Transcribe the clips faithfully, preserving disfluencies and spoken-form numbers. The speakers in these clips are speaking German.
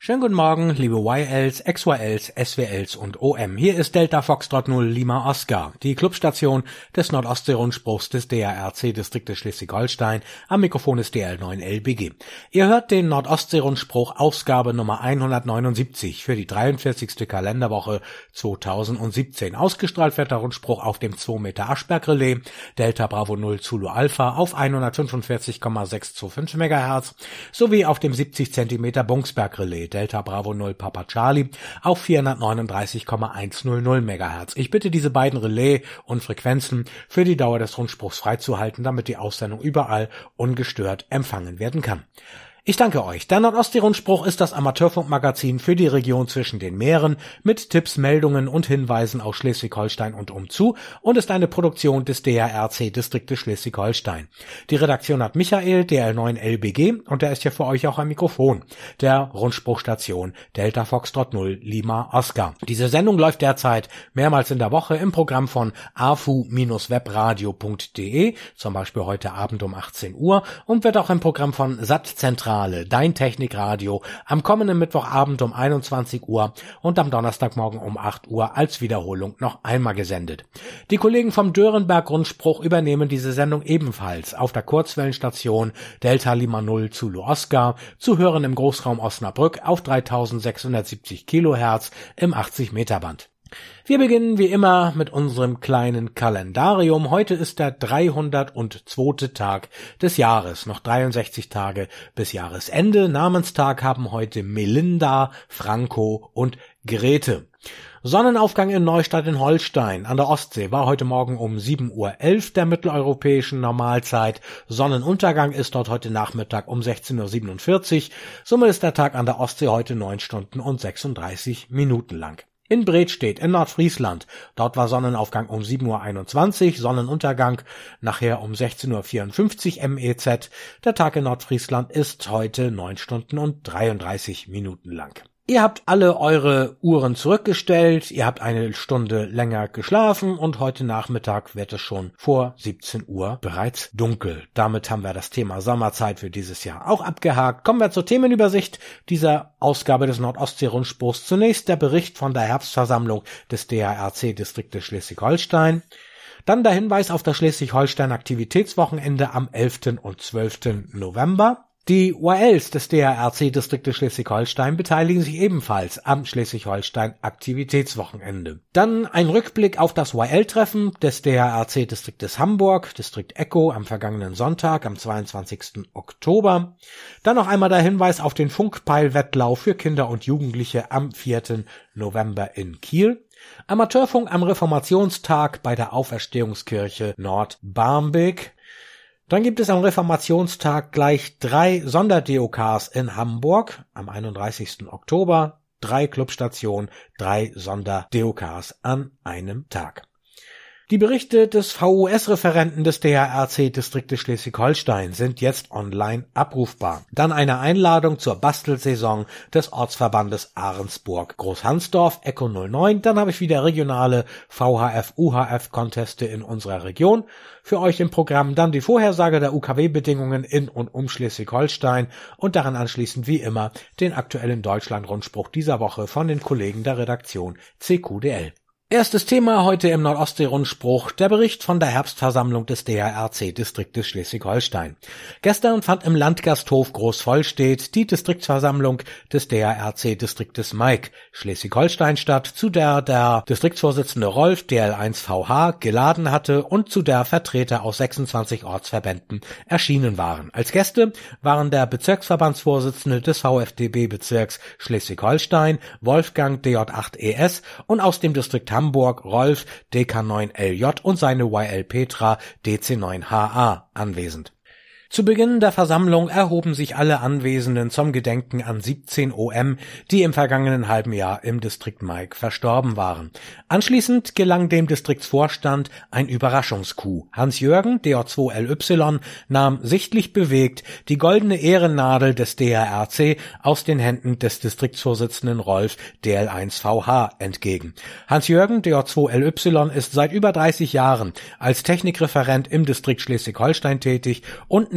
Schönen guten Morgen, liebe Y Ls, X Y Ls, S W Ls und O M. Hier ist Delta Foxtrot null Lima Oscar, die Clubstation des Nordostsee-Rundspruchs des D R R C-Distriktes Schleswig-Holstein. Am Mikrofon ist D L neun L B G. Ihr hört den Nordostsee-Rundspruch Ausgabe Nummer hundertneunundsiebzig für die dreiundvierzigste Kalenderwoche zweitausendsiebzehn. Ausgestrahlt wird der Rundspruch auf dem zwei Meter Aschberg-Relais Delta Bravo null Zulu Alpha auf hundertfünfundvierzig Komma sechshundertfünfundzwanzig Megahertz sowie auf dem siebzig Zentimeter Bungsberg-Relais Delta Bravo null Papa Charlie auf vierhundertneununddreißig Komma hundertzehn Megahertz. Ich bitte diese beiden Relais und Frequenzen für die Dauer des Rundspruchs freizuhalten, damit die Aussendung überall ungestört empfangen werden kann. Ich danke euch. Der Nordostsee-Rundspruch ist das Amateurfunkmagazin für die Region zwischen den Meeren mit Tipps, Meldungen und Hinweisen aus Schleswig-Holstein und umzu und ist eine Produktion des D R R C-Distriktes Schleswig-Holstein. Die Redaktion hat Michael, D L neun L B G, und der ist hier für euch auch am Mikrofon, der Rundspruchstation Delta Foxtrot null Lima Oscar. Diese Sendung läuft derzeit mehrmals in der Woche im Programm von a f u Bindestrich webradio Punkt de, zum Beispiel heute Abend um achtzehn Uhr, und wird auch im Programm von S A T Zentral, Dein Technikradio, am kommenden Mittwochabend um einundzwanzig Uhr und am Donnerstagmorgen um acht Uhr als Wiederholung noch einmal gesendet. Die Kollegen vom Dörenberg-Rundspruch übernehmen diese Sendung ebenfalls auf der Kurzwellenstation Delta Lima null Zulu Oscar, zu hören im Großraum Osnabrück auf dreitausendsechshundertsiebzig Kilohertz im achtzig Meter Band. Wir beginnen wie immer mit unserem kleinen Kalendarium. Heute ist der dreihundertzweite Tag des Jahres. Noch dreiundsechzig Tage bis Jahresende. Namenstag haben heute Melinda, Franco und Grete. Sonnenaufgang in Neustadt in Holstein an der Ostsee war heute Morgen um sieben Uhr elf der mitteleuropäischen Normalzeit. Sonnenuntergang ist dort heute Nachmittag um sechzehn Uhr siebenundvierzig. Somit ist der Tag an der Ostsee heute neun Stunden und sechsunddreißig Minuten lang. In Bredstedt in Nordfriesland, dort war Sonnenaufgang um sieben Uhr einundzwanzig, Sonnenuntergang nachher um sechzehn Uhr vierundfünfzig M E Z. Der Tag in Nordfriesland ist heute neun Stunden und dreiunddreißig Minuten lang. Ihr habt alle eure Uhren zurückgestellt, ihr habt eine Stunde länger geschlafen und heute Nachmittag wird es schon vor siebzehn Uhr bereits dunkel. Damit haben wir das Thema Sommerzeit für dieses Jahr auch abgehakt. Kommen wir zur Themenübersicht dieser Ausgabe des Nordostsee-Rundspruchs. Zunächst der Bericht von der Herbstversammlung des D R R C-Distriktes Schleswig-Holstein. Dann der Hinweis auf das Schleswig-Holstein-Aktivitätswochenende am elften und zwölften November. Die Y Ls des D R R C-Distriktes Schleswig-Holstein beteiligen sich ebenfalls am Schleswig-Holstein-Aktivitätswochenende. Dann ein Rückblick auf das Y L-Treffen des D R R C-Distriktes Hamburg, Distrikt Echo, am vergangenen Sonntag, am zweiundzwanzigsten Oktober. Dann noch einmal der Hinweis auf den Funkpeil-Wettlauf für Kinder und Jugendliche am vierten November in Kiel. Amateurfunk am Reformationstag bei der Auferstehungskirche Nordbarmbek. Dann gibt es am Reformationstag gleich drei Sonder-D O Ks in Hamburg am einunddreißigsten Oktober. Drei Clubstationen, drei Sonder-D O Ks an einem Tag. Die Berichte des V U S-Referenten des D R R C-Distriktes Schleswig-Holstein sind jetzt online abrufbar. Dann eine Einladung zur Bastelsaison des Ortsverbandes Ahrensburg Großhansdorf, Echo null neun. Dann habe ich wieder regionale V H F-U H F-Conteste in unserer Region für euch im Programm. Dann die Vorhersage der U K W-Bedingungen in und um Schleswig-Holstein und daran anschließend wie immer den aktuellen Deutschland-Rundspruch dieser Woche von den Kollegen der Redaktion C Q D L. Erstes Thema heute im Nordostsee-Rundspruch, der Bericht von der Herbstversammlung des D R R C-Distriktes Schleswig-Holstein. Gestern fand im Landgasthof Großvollstedt die Distriktsversammlung des D R R C-Distriktes Maik Schleswig-Holstein statt, zu der der Distriktsvorsitzende Rolf D L eins V H geladen hatte und zu der Vertreter aus sechsundzwanzig Ortsverbänden erschienen waren. Als Gäste waren der Bezirksverbandsvorsitzende des V F D B-Bezirks Schleswig-Holstein, Wolfgang D J acht E S, und aus dem Distrikt Hamburg Rolf D K neun L J und seine Y L Petra D C neun H A anwesend. Zu Beginn der Versammlung erhoben sich alle Anwesenden zum Gedenken an siebzehn O M, die im vergangenen halben Jahr im Distrikt Maik verstorben waren. Anschließend gelang dem Distriktsvorstand ein Überraschungscoup. Hans-Jürgen, D J zwei L Y, nahm sichtlich bewegt die goldene Ehrennadel des D R R C aus den Händen des Distriktsvorsitzenden Rolf D L eins V H entgegen. Hans-Jürgen, D J zwei L Y, ist seit über dreißig Jahren als Technikreferent im Distrikt Schleswig-Holstein tätig und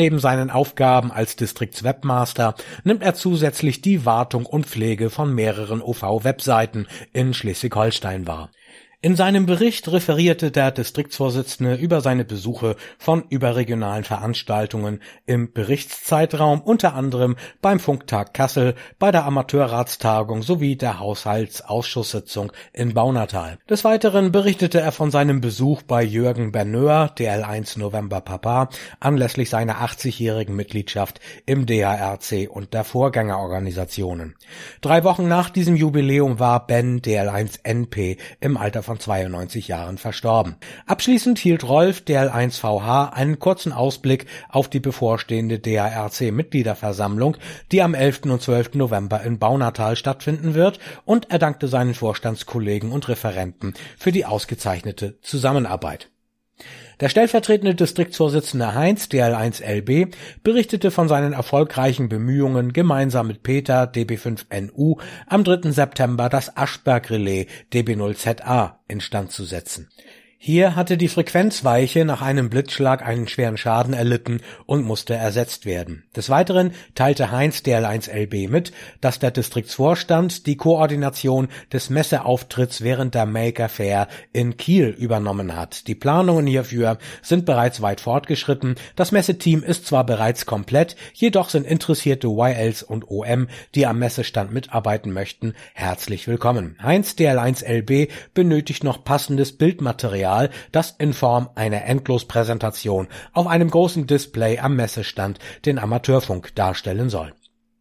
neben seinen Aufgaben als Distriktswebmaster nimmt er zusätzlich die Wartung und Pflege von mehreren O V-Webseiten in Schleswig-Holstein wahr. In seinem Bericht referierte der Distriktsvorsitzende über seine Besuche von überregionalen Veranstaltungen im Berichtszeitraum, unter anderem beim Funktag Kassel, bei der Amateurratstagung sowie der Haushaltsausschusssitzung in Baunatal. Des Weiteren berichtete er von seinem Besuch bei Jürgen Bernöhr, D L eins November Papa, anlässlich seiner achtzigjährigen Mitgliedschaft im D H R C und der Vorgängerorganisationen. Drei Wochen nach diesem Jubiläum war Ben, D L eins N P, im Alter von von zweiundneunzig Jahren verstorben. Abschließend hielt Rolf, D L eins V H, einen kurzen Ausblick auf die bevorstehende D H R C-Mitgliederversammlung, die am elften und zwölften November in Baunatal stattfinden wird, und er dankte seinen Vorstandskollegen und Referenten für die ausgezeichnete Zusammenarbeit. Der stellvertretende Distriktsvorsitzende Heinz, D L eins L B, berichtete von seinen erfolgreichen Bemühungen, gemeinsam mit Peter, D B fünf N U, am dritten September das Aschberg-Relais D B null Z A instand zu setzen. Hier hatte die Frequenzweiche nach einem Blitzschlag einen schweren Schaden erlitten und musste ersetzt werden. Des Weiteren teilte Heinz, D L eins L B, mit, dass der Distriktsvorstand die Koordination des Messeauftritts während der Maker Fair in Kiel übernommen hat. Die Planungen hierfür sind bereits weit fortgeschritten. Das Messeteam ist zwar bereits komplett, jedoch sind interessierte Y Ls und O M, die am Messestand mitarbeiten möchten, herzlich willkommen. Heinz, D L eins L B, benötigt noch passendes Bildmaterial, das in Form einer Endlospräsentation auf einem großen Display am Messestand den Amateurfunk darstellen soll.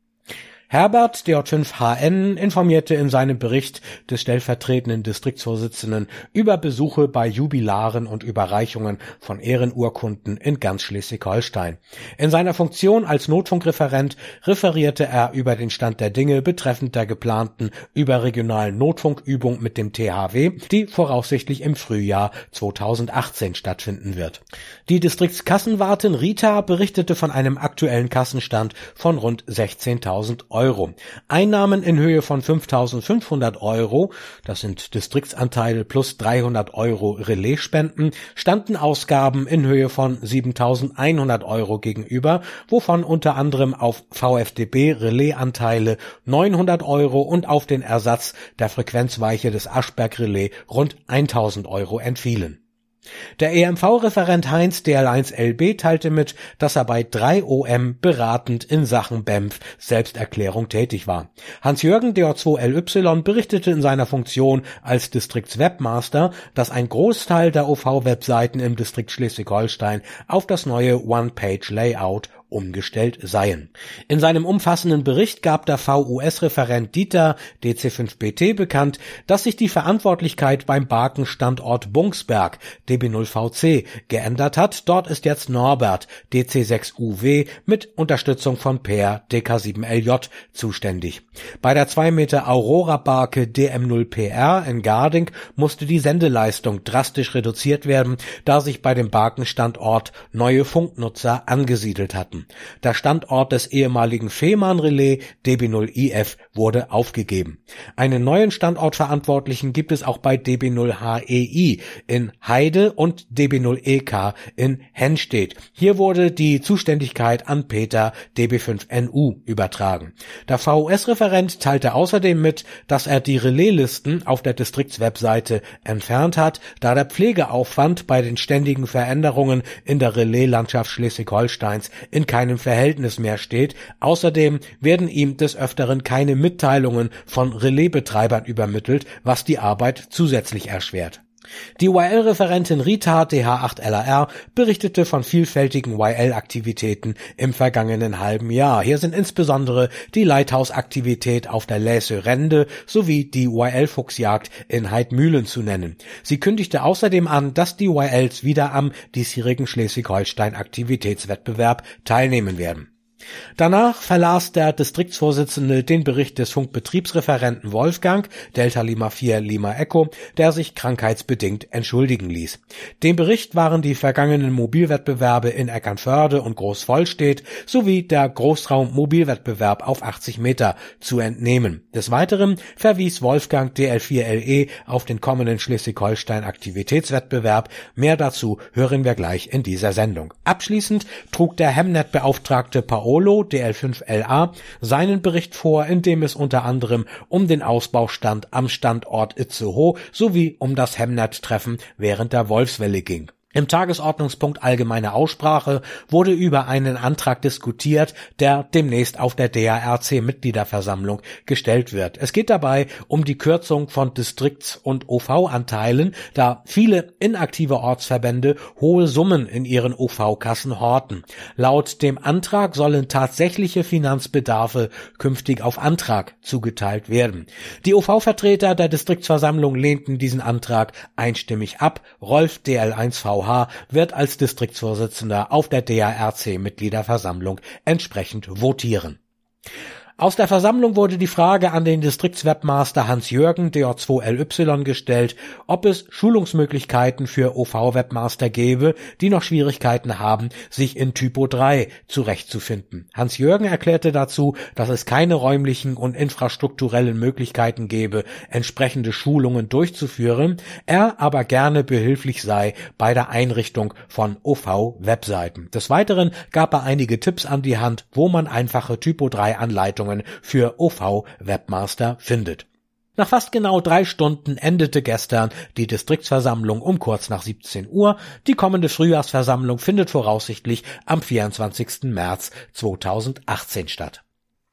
Herbert, D J fünf H N, informierte in seinem Bericht des stellvertretenden Distriktsvorsitzenden über Besuche bei Jubilaren und Überreichungen von Ehrenurkunden in ganz Schleswig-Holstein. In seiner Funktion als Notfunkreferent referierte er über den Stand der Dinge betreffend der geplanten überregionalen Notfunkübung mit dem T H W, die voraussichtlich im Frühjahr zweitausendachtzehn stattfinden wird. Die Distriktskassenwartin Rita berichtete von einem aktuellen Kassenstand von rund sechzehntausend Euro. Euro. Einnahmen in Höhe von fünftausendfünfhundert Euro, das sind Distriktsanteile plus dreihundert Euro Relaisspenden, standen Ausgaben in Höhe von siebentausendeinhundert Euro gegenüber, wovon unter anderem auf V F D B-Relaisanteile neunhundert Euro und auf den Ersatz der Frequenzweiche des Aschberg-Relais rund eintausend Euro entfielen. Der E M V-Referent Heinz, D L eins L B, teilte mit, dass er bei drei O M beratend in Sachen B E M F Selbsterklärung tätig war. Hans-Jürgen, D J zwei L Y, berichtete in seiner Funktion als Distriktswebmaster, dass ein Großteil der O V-Webseiten im Distrikt Schleswig-Holstein auf das neue One-Page-Layout umgestellt seien. In seinem umfassenden Bericht gab der V U S-Referent Dieter, D C fünf B T, bekannt, dass sich die Verantwortlichkeit beim Barken-Standort Bungsberg, D B null V C, geändert hat. Dort ist jetzt Norbert, D C sechs U W, mit Unterstützung von Per, D K sieben L J, zuständig. Bei der zwei Meter Aurora-Barke D M null P R in Garding musste die Sendeleistung drastisch reduziert werden, da sich bei dem Barken-Standort neue Funknutzer angesiedelt hatten. Der Standort des ehemaligen Fehmarn-Relais D B null I F wurde aufgegeben. Einen neuen Standortverantwortlichen gibt es auch bei D B null H E I in Heide und D B null E K in Henstedt. Hier wurde die Zuständigkeit an Peter, D B fünf N U, übertragen. Der V U S-Referent teilte außerdem mit, dass er die Relaislisten auf der Distriktswebseite entfernt hat, da der Pflegeaufwand bei den ständigen Veränderungen in der Relaislandschaft Schleswig-Holsteins in keinem Verhältnis mehr steht. Außerdem werden ihm des Öfteren keine Mitteilungen von Relaisbetreibern übermittelt, was die Arbeit zusätzlich erschwert. Die Y L-Referentin Rita, D H acht L A R, berichtete von vielfältigen Y L-Aktivitäten im vergangenen halben Jahr. Hier sind insbesondere die Lighthouse-Aktivität auf der Läsö-Rende sowie die Y L-Fuchsjagd in Heidmühlen zu nennen. Sie kündigte außerdem an, dass die Y Ls wieder am diesjährigen Schleswig-Holstein-Aktivitätswettbewerb teilnehmen werden. Danach verlas der Distriktsvorsitzende den Bericht des Funkbetriebsreferenten Wolfgang, Delta Lima vier Lima Echo, der sich krankheitsbedingt entschuldigen ließ. Dem Bericht waren die vergangenen Mobilwettbewerbe in Eckernförde und Großvollstedt sowie der Großraum-Mobilwettbewerb auf achtzig Meter zu entnehmen. Des Weiteren verwies Wolfgang D L vier L E auf den kommenden Schleswig-Holstein-Aktivitätswettbewerb. Mehr dazu hören wir gleich in dieser Sendung. Abschließend trug der Hemnet-Beauftragte Paolo D L fünf L A seinen Bericht vor, in dem es unter anderem um den Ausbaustand am Standort Itzehoe sowie um das Hemnet-Treffen während der Wolfswelle ging. Im Tagesordnungspunkt Allgemeine Aussprache wurde über einen Antrag diskutiert, der demnächst auf der D A R C-Mitgliederversammlung gestellt wird. Es geht dabei um die Kürzung von Distrikts- und O V-Anteilen, da viele inaktive Ortsverbände hohe Summen in ihren O V-Kassen horten. Laut dem Antrag sollen tatsächliche Finanzbedarfe künftig auf Antrag zugeteilt werden. Die O V-Vertreter der Distriktsversammlung lehnten diesen Antrag einstimmig ab. Rolf D L eins V wird als Distriktsvorsitzender auf der D A R C-Mitgliederversammlung entsprechend votieren. Aus der Versammlung wurde die Frage an den Distriktswebmaster Hans-Jürgen D J zwei L Y gestellt, ob es Schulungsmöglichkeiten für O V-Webmaster gäbe, die noch Schwierigkeiten haben, sich in Typo drei zurechtzufinden. Hans-Jürgen erklärte dazu, dass es keine räumlichen und infrastrukturellen Möglichkeiten gäbe, entsprechende Schulungen durchzuführen, er aber gerne behilflich sei bei der Einrichtung von O V-Webseiten. Des Weiteren gab er einige Tipps an die Hand, wo man einfache Typo drei Anleitungen für O V-Webmaster findet. Nach fast genau drei Stunden endete gestern die Distriktsversammlung um kurz nach siebzehn Uhr. Die kommende Frühjahrsversammlung findet voraussichtlich am vierundzwanzigsten März zweitausendachtzehn statt.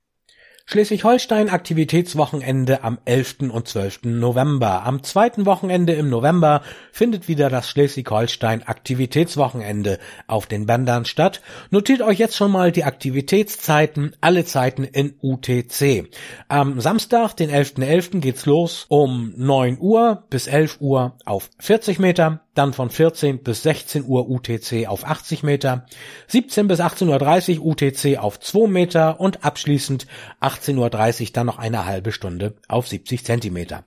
Schleswig-Holstein Aktivitätswochenende am elften und zwölften November. Am zweiten Wochenende im November findet wieder das Schleswig-Holstein Aktivitätswochenende auf den Bändern statt. Notiert euch jetzt schon mal die Aktivitätszeiten, alle Zeiten in U T C. Am Samstag, den elften elften geht's los um neun Uhr bis elf Uhr auf vierzig Meter. Dann von vierzehn bis sechzehn Uhr U T C auf achtzig Meter, siebzehn bis achtzehn Uhr dreißig U T C auf zwei Meter und abschließend achtzehn Uhr dreißig dann noch eine halbe Stunde auf siebzig Zentimeter.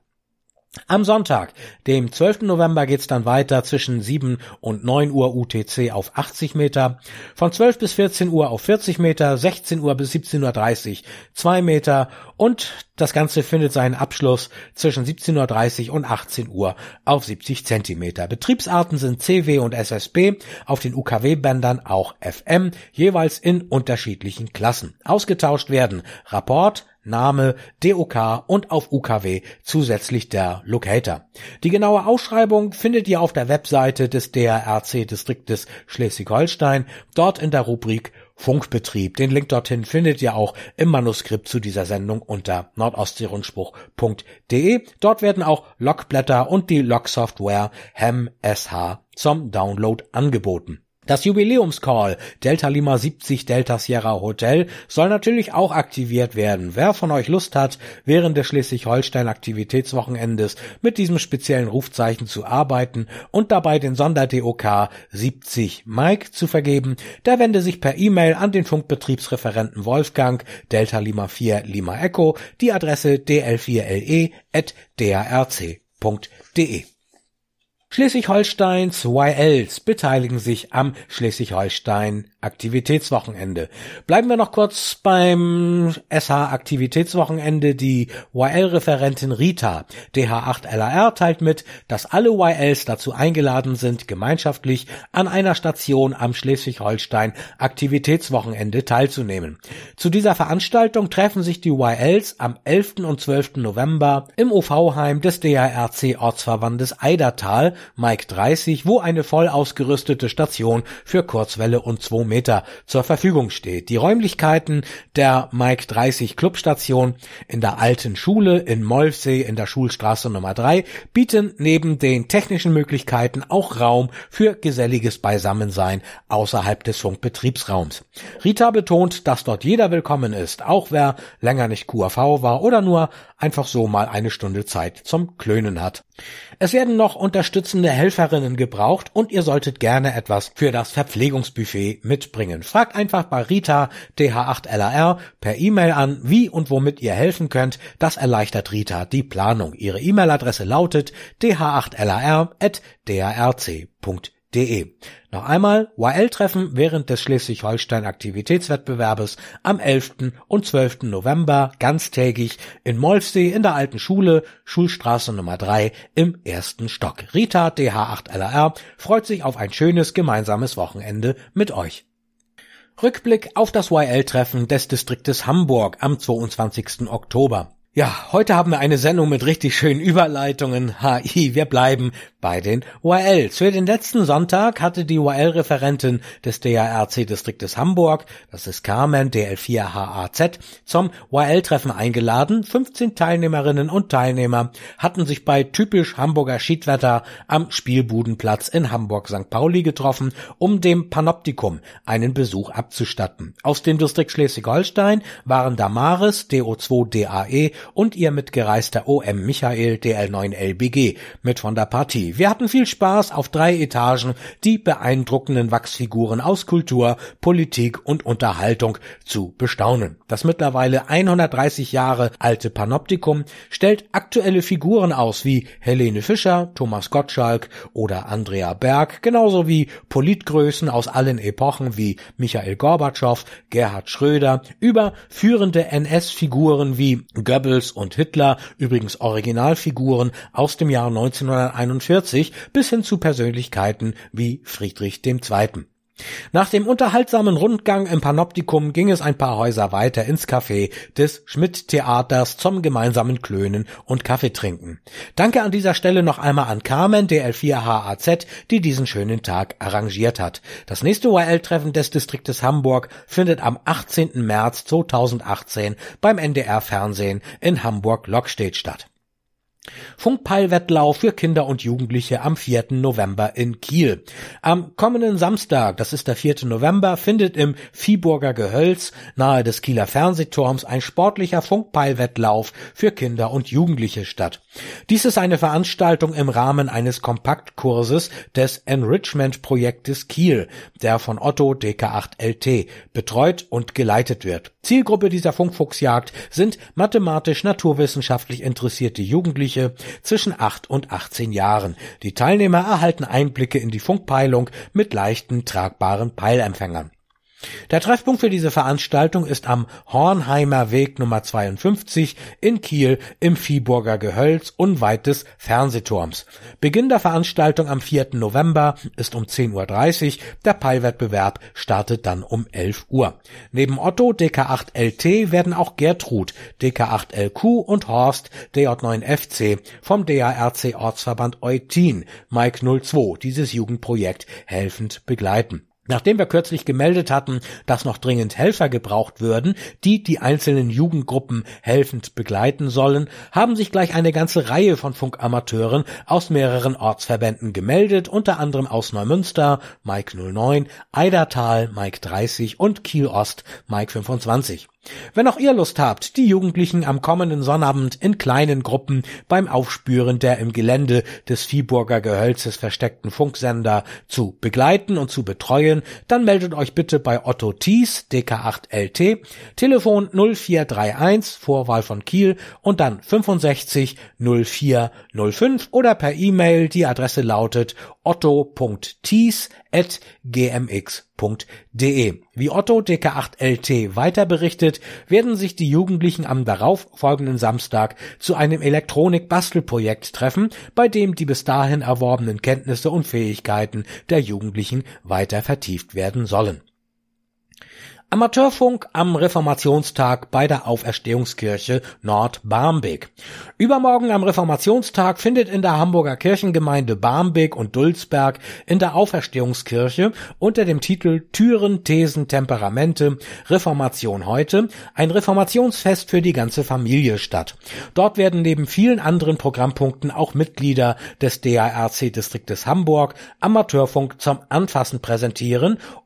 Am Sonntag, dem zwölften November, geht's dann weiter zwischen sieben und neun Uhr U T C auf achtzig Meter, von zwölf bis vierzehn Uhr auf vierzig Meter, sechzehn Uhr bis siebzehn Uhr dreißig zwei Meter und das Ganze findet seinen Abschluss zwischen siebzehn Uhr dreißig und achtzehn Uhr auf siebzig Zentimeter. Betriebsarten sind C W und S S B, auf den U K W-Bändern auch F M, jeweils in unterschiedlichen Klassen. Ausgetauscht werden Rapport, Name, D O K und auf U K W zusätzlich der Locator. Die genaue Ausschreibung findet ihr auf der Webseite des D A R C-Distriktes Schleswig-Holstein, dort in der Rubrik Funkbetrieb. Den Link dorthin findet ihr auch im Manuskript zu dieser Sendung unter nordostseerundspruch punkt de. Dort werden auch Logblätter und die Logsoftware H E M S H zum Download angeboten. Das Jubiläumscall Delta Lima siebzig Delta Sierra Hotel soll natürlich auch aktiviert werden. Wer von euch Lust hat, während des Schleswig-Holstein Aktivitätswochenendes mit diesem speziellen Rufzeichen zu arbeiten und dabei den Sonder-D O K siebzig Mike zu vergeben, der wende sich per E-Mail an den Funkbetriebsreferenten Wolfgang Delta Lima vier Lima Echo, die Adresse d l vier l e at d a r c punkt de. Schleswig-Holsteins Y Ls beteiligen sich am Schleswig-Holstein Aktivitätswochenende. Bleiben wir noch kurz beim S H Aktivitätswochenende. Die Y L-Referentin Rita D H acht L A R teilt mit, dass alle Y Ls dazu eingeladen sind, gemeinschaftlich an einer Station am Schleswig-Holstein Aktivitätswochenende teilzunehmen. Zu dieser Veranstaltung treffen sich die Y Ls am elften und zwölften November im O V-Heim des D A R C-Ortsverbandes Eidertal, Mike dreißig, wo eine voll ausgerüstete Station für Kurzwelle und zwei Meter zur Verfügung steht. Die Räumlichkeiten der Mike dreißig Clubstation in der alten Schule in Molfsee in der Schulstraße Nummer drei bieten neben den technischen Möglichkeiten auch Raum für geselliges Beisammensein außerhalb des Funkbetriebsraums. Rita betont, dass dort jeder willkommen ist, auch wer länger nicht Q A V war oder nur einfach so mal eine Stunde Zeit zum Klönen hat. Es werden noch unterstützende Helferinnen gebraucht und ihr solltet gerne etwas für das Verpflegungsbuffet mitbringen. Fragt einfach bei Rita, D H acht L A R, per E-Mail an, wie und womit ihr helfen könnt. Das erleichtert Rita die Planung. Ihre E-Mail-Adresse lautet d h acht l a r at d r r c punkt de. Noch einmal, Y L-Treffen während des Schleswig-Holstein-Aktivitätswettbewerbes am elften und zwölften November ganztägig in Molfsee in der alten Schule, Schulstraße Nummer drei im ersten Stock. Rita, D H acht L A R, freut sich auf ein schönes gemeinsames Wochenende mit euch. Rückblick auf das Y L-Treffen des Distriktes Hamburg am zweiundzwanzigsten Oktober. Ja, heute haben wir eine Sendung mit richtig schönen Überleitungen. H I, wir bleiben bei den Y Ls. Für den letzten Sonntag hatte die Y L-Referentin des D A R C-Distriktes Hamburg, das ist Carmen, D L vier H A Z, zum Y L-Treffen eingeladen. fünfzehn Teilnehmerinnen und Teilnehmer hatten sich bei typisch Hamburger Schiedwetter am Spielbudenplatz in Hamburg-Sankt Pauli getroffen, um dem Panoptikum einen Besuch abzustatten. Aus dem Distrikt Schleswig-Holstein waren Damaris, D O zwei D A E, und ihr mitgereister O M Michael, D L neun L B G, mit von der Partie. Wir hatten viel Spaß auf drei Etagen, die beeindruckenden Wachsfiguren aus Kultur, Politik und Unterhaltung zu bestaunen. Das mittlerweile hundertdreißig Jahre alte Panoptikum stellt aktuelle Figuren aus wie Helene Fischer, Thomas Gottschalk oder Andrea Berg, genauso wie Politgrößen aus allen Epochen wie Michael Gorbatschow, Gerhard Schröder, über führende N S-Figuren wie Goebbels und Hitler, übrigens Originalfiguren aus dem Jahr neunzehnhunderteinundvierzig, bis hin zu Persönlichkeiten wie Friedrich der Zweite. Nach dem unterhaltsamen Rundgang im Panoptikum ging es ein paar Häuser weiter ins Café des Schmidt-Theaters zum gemeinsamen Klönen und Kaffeetrinken. Danke an dieser Stelle noch einmal an Carmen, D L vier H A Z, die diesen schönen Tag arrangiert hat. Das nächste Y L-Treffen des Distriktes Hamburg findet am achtzehnten März zweitausendachtzehn beim N D R-Fernsehen in Hamburg-Lockstedt statt. Funkpeilwettlauf für Kinder und Jugendliche am vierten November in Kiel. Am kommenden Samstag, das ist der vierte November, findet im Viehburger Gehölz nahe des Kieler Fernsehturms ein sportlicher Funkpeilwettlauf für Kinder und Jugendliche statt. Dies ist eine Veranstaltung im Rahmen eines Kompaktkurses des Enrichment-Projektes Kiel, der von Otto D K acht L T betreut und geleitet wird. Zielgruppe dieser Funkfuchsjagd sind mathematisch-naturwissenschaftlich interessierte Jugendliche zwischen acht und achtzehn Jahren. Die Teilnehmer erhalten Einblicke in die Funkpeilung mit leichten, tragbaren Peilempfängern. Der Treffpunkt für diese Veranstaltung ist am Hornheimer Weg Nummer zweiundfünfzig in Kiel im Viehburger Gehölz unweit des Fernsehturms. Beginn der Veranstaltung am vierten November ist um zehn Uhr dreißig, der Peilwettbewerb startet dann um elf Uhr. Neben Otto D K acht L T werden auch Gertrud D K acht L Q und Horst D J neun F C vom D A R C Ortsverband Eutin Mike null zwei dieses Jugendprojekt helfend begleiten. Nachdem wir kürzlich gemeldet hatten, dass noch dringend Helfer gebraucht würden, die die einzelnen Jugendgruppen helfend begleiten sollen, haben sich gleich eine ganze Reihe von Funkamateuren aus mehreren Ortsverbänden gemeldet, unter anderem aus Neumünster, Mike null neun, Eidertal, Mike dreißig und Kiel Ost, Mike fünfundzwanzig. Wenn auch ihr Lust habt, die Jugendlichen am kommenden Sonnabend in kleinen Gruppen beim Aufspüren der im Gelände des Viehburger Gehölzes versteckten Funksender zu begleiten und zu betreuen, dann meldet euch bitte bei Otto Thies, D K acht L T, Telefon null vier drei eins, Vorwahl von Kiel und dann fünfundsechzig null vier null fünf oder per E-Mail, die Adresse lautet otto punkt thies at g m x punkt de. Wie Otto D K acht L T weiter berichtet, werden sich die Jugendlichen am darauffolgenden Samstag zu einem Elektronik-Bastelprojekt treffen, bei dem die bis dahin erworbenen Kenntnisse und Fähigkeiten der Jugendlichen weiter vertieft werden sollen. Amateurfunk am Reformationstag bei der Auferstehungskirche Nord-Barmbek. Übermorgen am Reformationstag findet in der Hamburger Kirchengemeinde Barmbek und Dulsberg in der Auferstehungskirche unter dem Titel Türen, Thesen, Temperamente, Reformation heute ein Reformationsfest für die ganze Familie statt. Dort werden neben vielen anderen Programmpunkten auch Mitglieder des D A R C-Distriktes Hamburg Amateurfunk zum Anfassen präsentieren und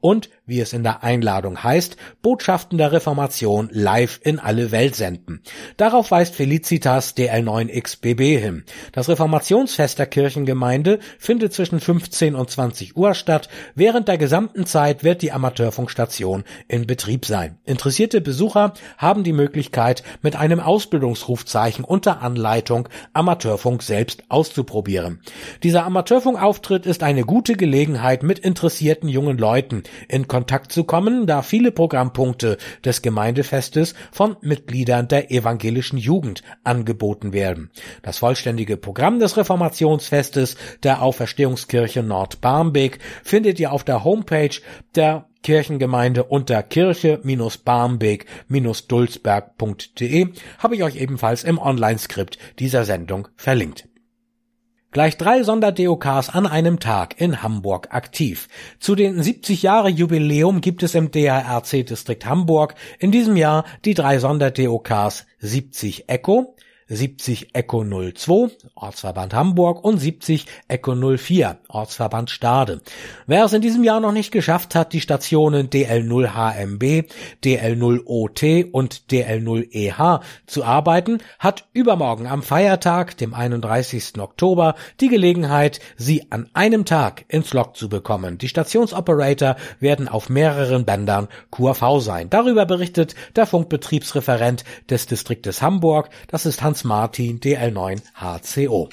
wie es in der Einladung heißt, Botschaften der Reformation live in alle Welt senden. Darauf weist Felicitas D L neun X B B hin. Das Reformationsfest der Kirchengemeinde findet zwischen fünfzehn und zwanzig Uhr statt. Während der gesamten Zeit wird die Amateurfunkstation in Betrieb sein. Interessierte Besucher haben die Möglichkeit, mit einem Ausbildungsrufzeichen unter Anleitung Amateurfunk selbst auszuprobieren. Dieser Amateurfunkauftritt ist eine gute Gelegenheit, mit interessierten jungen Leuten in Kontakt zu kommen, da viele Programmpunkte des Gemeindefestes von Mitgliedern der evangelischen Jugend angeboten werden. Das vollständige Programm des Reformationsfestes der Auferstehungskirche Nordbarmbek findet ihr auf der Homepage der Kirchengemeinde unter kirche barmbek dulsberg punkt de, habe ich euch ebenfalls im Online-Skript dieser Sendung verlinkt. Gleich drei Sonder-D O Ks an einem Tag in Hamburg aktiv. Zu den siebzig Jahre Jubiläum gibt es im D A R C-Distrikt Hamburg in diesem Jahr die drei Sonder-D O Ks siebzig Echo, siebzig Echo null zwei, Ortsverband Hamburg, und siebzig Echo null vier, Ortsverband Stade. Wer es in diesem Jahr noch nicht geschafft hat, die Stationen D L null H M B, D L null O T und D L null E H zu arbeiten, hat übermorgen am Feiertag, dem einunddreißigsten Oktober, die Gelegenheit, sie an einem Tag ins Log zu bekommen. Die Stationsoperator werden auf mehreren Bändern Q A V sein. Darüber berichtet der Funkbetriebsreferent des Distriktes Hamburg, das ist Hans Martin, D L neun H C O.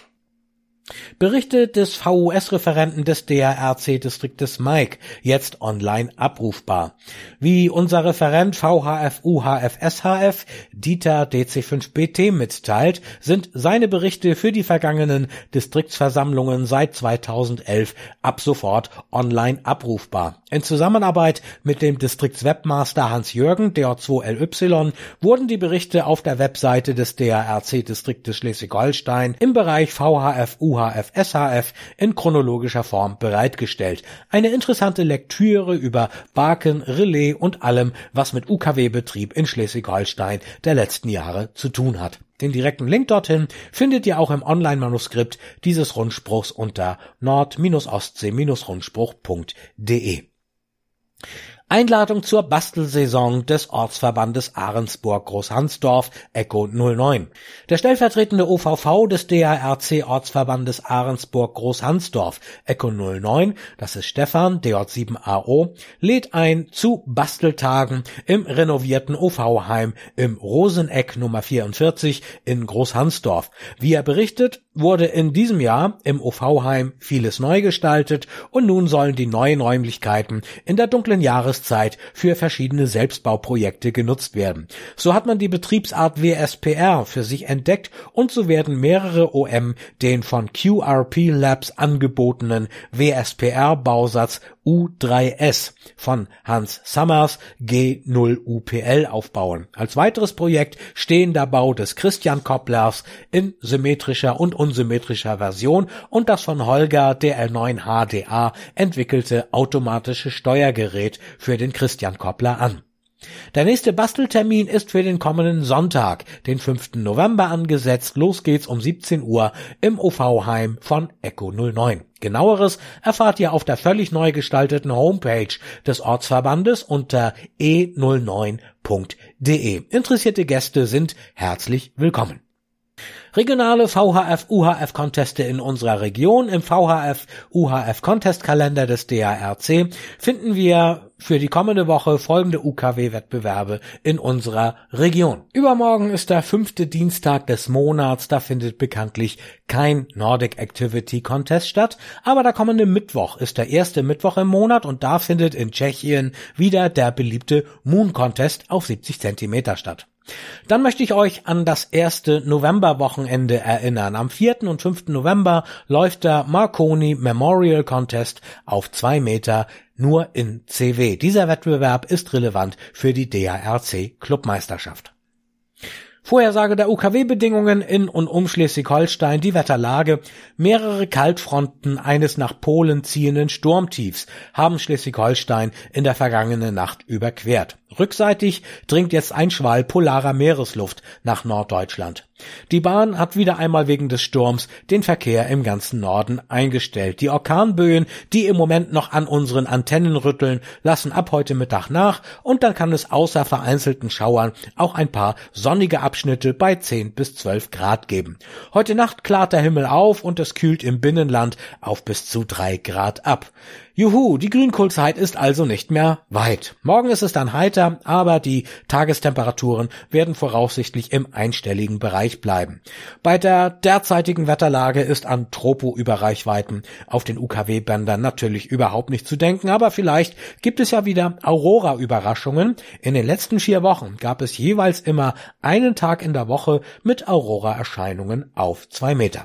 Berichte des V U S-Referenten des D A R C-Distriktes Mike, jetzt online abrufbar. Wie unser Referent V H F U H F S H F, Dieter D C fünf B T, mitteilt, sind seine Berichte für die vergangenen Distriktsversammlungen seit zweitausendelf ab sofort online abrufbar. In Zusammenarbeit mit dem Distriktswebmaster Hans-Jürgen, D J zwei L Y, wurden die Berichte auf der Webseite des D A R C-Distriktes Schleswig-Holstein im Bereich V H F U H F S H F in chronologischer Form bereitgestellt. Eine interessante Lektüre über Barken, Relais und allem, was mit U K W-Betrieb in Schleswig-Holstein der letzten Jahre zu tun hat. Den direkten Link dorthin findet ihr auch im Online-Manuskript dieses Rundspruchs unter nord ostsee rundspruch punkt de. Einladung zur Bastelsaison des Ortsverbandes Ahrensburg Großhansdorf Echo null neun. Der stellvertretende O V V des D A R C Ortsverbandes Ahrensburg Großhansdorf Echo null neun, das ist Stefan, D J sieben A O, lädt ein zu Basteltagen im renovierten O V-Heim im Roseneck Nummer vierundvierzig in Großhansdorf. Wie er berichtet, wurde in diesem Jahr im O V-Heim vieles neu gestaltet und nun sollen die neuen Räumlichkeiten in der dunklen Jahreszeit für verschiedene Selbstbauprojekte genutzt werden. So hat man die Betriebsart W S P R für sich entdeckt und so werden mehrere O M den von Q R P Labs angebotenen W S P R-Bausatz U drei S von Hans Summers G null U P L aufbauen. Als weiteres Projekt stehen der Bau des Christian Kopplers in symmetrischer und unsymmetrischer Version und das von Holger D L neun H D A entwickelte automatische Steuergerät für den Christian Koppler an. Der nächste Basteltermin ist für den kommenden Sonntag, den fünften November angesetzt. Los geht's um siebzehn Uhr im O V-Heim von Echo null neun. Genaueres erfahrt ihr auf der völlig neu gestalteten Homepage des Ortsverbandes unter e null neun punkt de. Interessierte Gäste sind herzlich willkommen. Regionale V H F U H F-Conteste in unserer Region. Im V H F U H F-Contest-Kalender des D A R C finden wir für die kommende Woche folgende U K W-Wettbewerbe in unserer Region. Übermorgen ist der fünfte Dienstag des Monats, da findet bekanntlich kein Nordic Activity Contest statt, aber der kommende Mittwoch ist der erste Mittwoch im Monat und da findet in Tschechien wieder der beliebte Moon Contest auf siebzig Zentimeter statt. Dann möchte ich euch an das erste Novemberwochenende erinnern. Am vierten und fünften November läuft der Marconi Memorial Contest auf zwei Meter nur in C W. Dieser Wettbewerb ist relevant für die D A R C Clubmeisterschaft. Vorhersage der U K W-Bedingungen in und um Schleswig-Holstein, die Wetterlage. Mehrere Kaltfronten eines nach Polen ziehenden Sturmtiefs haben Schleswig-Holstein in der vergangenen Nacht überquert. Rückseitig dringt jetzt ein Schwall polarer Meeresluft nach Norddeutschland. Die Bahn hat wieder einmal wegen des Sturms den Verkehr im ganzen Norden eingestellt. Die Orkanböen, die im Moment noch an unseren Antennen rütteln, lassen ab heute Mittag nach und dann kann es außer vereinzelten Schauern auch ein paar sonnige Abschnitte bei zehn bis zwölf Grad geben. Heute Nacht klart der Himmel auf und es kühlt im Binnenland auf bis zu drei Grad ab. Juhu, die Grünkohlzeit ist also nicht mehr weit. Morgen ist es dann heiter, aber die Tagestemperaturen werden voraussichtlich im einstelligen Bereich bleiben. Bei der derzeitigen Wetterlage ist an Tropo-Überreichweiten auf den U K W-Bändern natürlich überhaupt nicht zu denken, aber vielleicht gibt es ja wieder Aurora-Überraschungen. In den letzten vier Wochen gab es jeweils immer einen Tag in der Woche mit Aurora-Erscheinungen auf zwei Meter.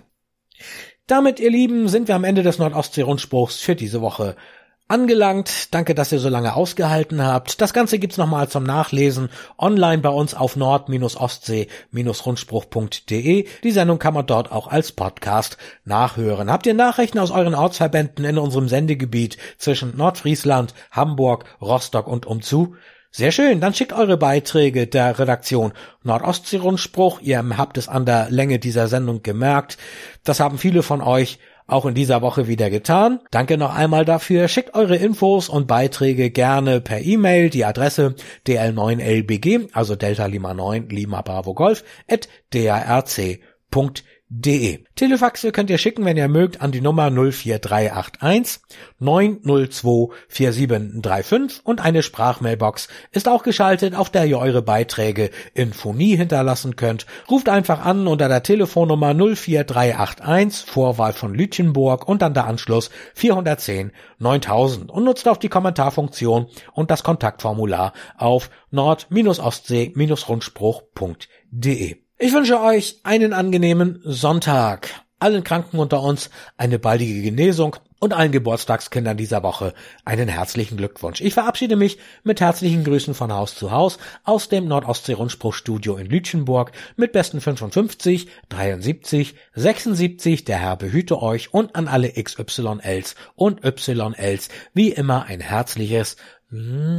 Damit, ihr Lieben, sind wir am Ende des Nordostsee-Rundspruchs für diese Woche angelangt. Danke, dass ihr so lange ausgehalten habt. Das Ganze gibt's nochmal zum Nachlesen online bei uns auf nord ostsee rundspruch punkt de. Die Sendung kann man dort auch als Podcast nachhören. Habt ihr Nachrichten aus euren Ortsverbänden in unserem Sendegebiet zwischen Nordfriesland, Hamburg, Rostock und umzu? Sehr schön, dann schickt eure Beiträge der Redaktion Nordostsee-Rundspruch. Ihr habt es an der Länge dieser Sendung gemerkt. Das haben viele von euch auch in dieser Woche wieder getan. Danke noch einmal dafür. Schickt eure Infos und Beiträge gerne per E-Mail. Die Adresse d l neun l b g, also Delta Lima neun Lima Bravo Golf, at d a r c punkt de. Telefaxe könnt ihr schicken, wenn ihr mögt, an die Nummer null vier drei acht eins neun null zwei vier sieben drei fünf und eine Sprachmailbox ist auch geschaltet, auf der ihr eure Beiträge in Phonie hinterlassen könnt. Ruft einfach an unter der Telefonnummer null vier drei acht eins, Vorwahl von Lütjenburg und dann der Anschluss vier eins null neuntausend und nutzt auch die Kommentarfunktion und das Kontaktformular auf nord ostsee rundspruch punkt de. Ich wünsche euch einen angenehmen Sonntag. Allen Kranken unter uns eine baldige Genesung und allen Geburtstagskindern dieser Woche einen herzlichen Glückwunsch. Ich verabschiede mich mit herzlichen Grüßen von Haus zu Haus aus dem Nordostsee-Rundspruchstudio in Lütjenburg mit besten fünfundfünfzig, dreiundsiebzig, sechsundsiebzig, der Herr behüte euch und an alle X Y Ls und Y Ls wie immer ein herzliches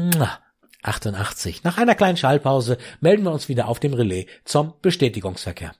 achtundachtzig. Nach einer kleinen Schallpause melden wir uns wieder auf dem Relais zum Bestätigungsverkehr.